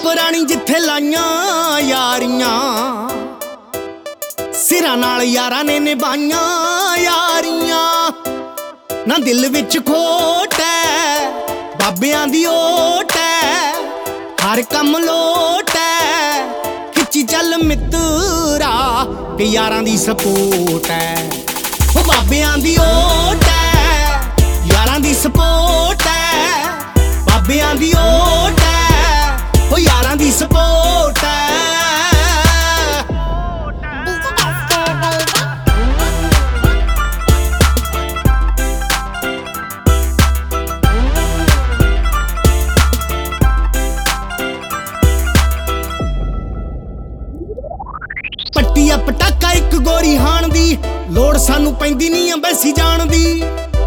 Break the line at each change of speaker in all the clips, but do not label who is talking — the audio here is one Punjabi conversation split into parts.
ਪੁਰਾਣੀ ਜਿੱਥੇ ਲਾਈਆਂ ਯਾਰੀਆਂ, ਸਿਰਾਂ ਨਾਲ ਯਾਰਾਂ ਨੇ ਨਿਭਾਈਆਂ ਯਾਰੀਆਂ। ਨਾ ਦਿਲ ਵਿੱਚ ਖੋਟ ਐ, ਬਾਬਿਆਂ ਦੀ ਓਟ ਐ, ਹਰ ਕੰਮ ਲੋਟ ਐ। ਖਿੱਚੀ ਚੱਲ ਮਿੱਤਰਾ ਕਿ ਯਾਰਾਂ ਦੀ ਸਪੋਰਟ ਐ। ਉਹ ਬਾਬਿਆਂ ਦੀ ਓਟ ਐ, ਯਾਰਾਂ ਦੀ ਸਪੋਰਟ ਐ। ਬਾਬਿਆਂ ਦੀ ਓਟ ਐ, ਉਹ ਯਾਰਾਂ ਦੀ ਸਪੋਰਟ ਐ। ਪੱਟੀਆ ਪਟਾਕਾ ਇੱਕ ਗੋਰੀ ਹਾਣ ਦੀ, ਲੋੜ ਸਾਨੂੰ ਪੈਂਦੀ ਨਹੀਂ ਅੰਬੈਸੀ ਜਾਣ ਦੀ।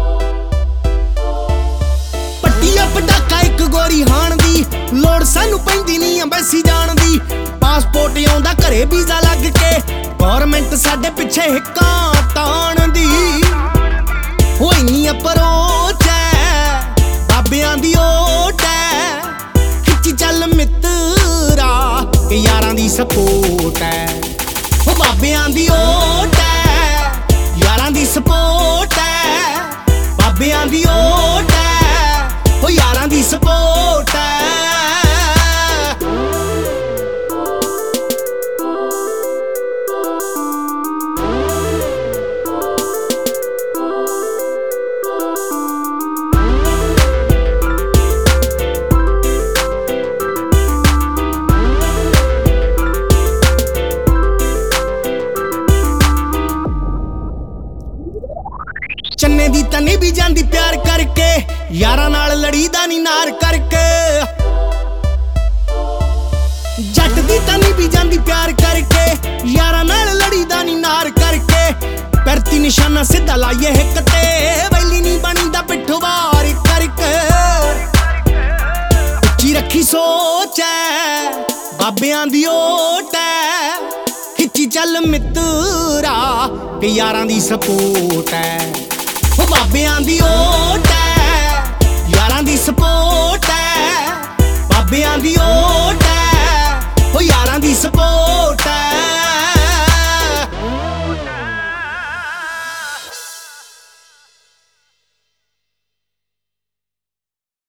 ਪੱਟੀਆ ਪਟਾਕਾ ਇੱਕ ਗੋਰੀ ਹਾਣ ਦੀ, ਲੋੜ ਸਾਨੂੰ ਪੈਂਦੀ ਨਹੀਂ ਅੰਬੈਸੀ ਜਾਣ ਦੀ। ਪਾਸਪੋਰਟ ਆਉਂਦਾ ਘਰੇ ਵੀਜ਼ਾ ਲੱਗ ਕੇ, ਗੌਰਮੈਂਟ ਸਾਡੇ ਪਿੱਛੇ ਹਿੱਕਾਂ ਤਾਣ ਦੀ। ਹੋ ਇੰਨੀ ਅਪਰੋਚ ਐ, ਬਾਬਿਆਂ ਦੀ ਓਟ ਐ। ਖਿੱਚੀ ਚੱਲ ਮਿੱਤਰਾ ਕਿ ਯਾਰਾਂ ਦੀ ਸਪੋਰਟ ਐ। ਉਹ ਬਾਬਿਆਂ ਦੀ ਓਟ ਐ, ਯਾਰਾਂ ਦੀ ਸਪੋਰਟ ਐ। ਬਾਬਿਆਂ ਦੀ ਓਟ ਐ, ਉਹ ਯਾਰਾਂ ਦੀ ਸਪੋਰਟ ਐ। ਚੰਨੇ ਦੀ ਤਾਂ ਨਹੀਂ ਵੀ ਜਾਂਦੀ ਪਿਆਰ ਕਰਕੇ, ਯਾਰਾਂ ਨਾਲ ਲੜੀਦਾ ਨਹੀਂ ਨਾਰ ਕਰਕੇ। ਜੱਟ ਦੀ ਤਾਂ ਨਹੀਂ ਵੀ ਜਾਂਦੀ ਪਿਆਰ ਕਰਕੇ, ਯਾਰਾਂ ਨਾਲ ਲੜੀਦਾ ਨਹੀਂ ਨਾਰ ਕਰਕੇ। ਪੈਰਤੀ ਨਿਸ਼ਾਨਾ ਸਿੱਧਾ ਲਾਈਏ ਹਿੱਕ ਤੇ, ਵੈਲੀ ਨਹੀਂ ਬਣੀਦਾ ਪਿੱਠਵਾਰ ਕਰਕੇ। ਉੱਚੀ ਰੱਖੀ ਸੋਚ ਐ, ਬਾਬਿਆਂ ਦੀ ਓਟ ਐ। ਖਿੱਚੀ ਚੱਲ ਮਿੱਤਰਾ ਕਿ ਯਾਰਾਂ ਦੀ ਸਪੋਰਟ ਐ। ਉਹ ਬਾਬਿਆਂ ਦੀ ਓਟ ਐ, ਯਾਰਾਂ ਦੀ ਸਪੋਰਟ ਐ। ਬਾਬਿਆਂ ਦੀ ਓਟ ਐ, ਉਹ ਯਾਰਾਂ ਦੀ ਸਪੋਰਟ